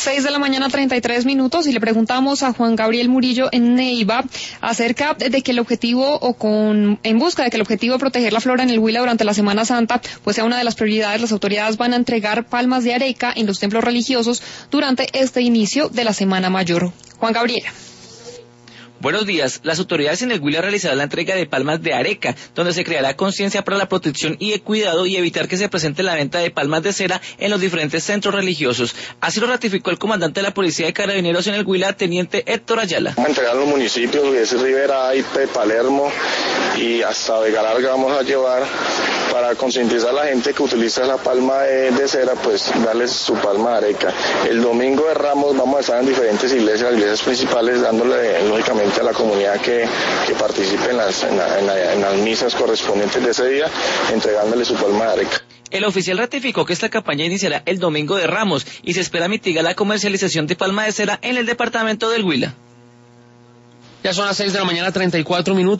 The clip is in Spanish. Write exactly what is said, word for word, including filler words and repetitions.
seis de la mañana, treinta y tres minutos, y le preguntamos a Juan Gabriel Murillo en Neiva acerca de que el objetivo, o con en busca de que el objetivo de proteger la flora en el Huila durante la Semana Santa, pues sea una de las prioridades. Las autoridades van a entregar palmas de areca en los templos religiosos durante este inicio de la Semana Mayor. Juan Gabriel. Buenos días. Las autoridades en el Huila realizarán la entrega de palmas de areca, donde se creará conciencia para la protección y el cuidado y evitar que se presente la venta de palmas de cera en los diferentes centros religiosos. Así lo ratificó el comandante de la Policía de Carabineros en el Huila, teniente Héctor Ayala. Vamos a entregar a los municipios, que es Rivera, Aipe, Palermo y hasta Vega Larga vamos a llevar para concientizar a la gente que utiliza la palma de, de cera, pues darles su palma de areca. El domingo de Ramos vamos a estar en diferentes iglesias, las iglesias principales, dándole lógicamente a la comunidad que, que participe en las, en, la, en, la, en las misas correspondientes de ese día, entregándole su palma de areca. El oficial ratificó que esta campaña iniciará el domingo de Ramos y se espera mitigar la comercialización de palma de cera en el departamento del Huila. Ya son las seis de la mañana, treinta y cuatro minutos.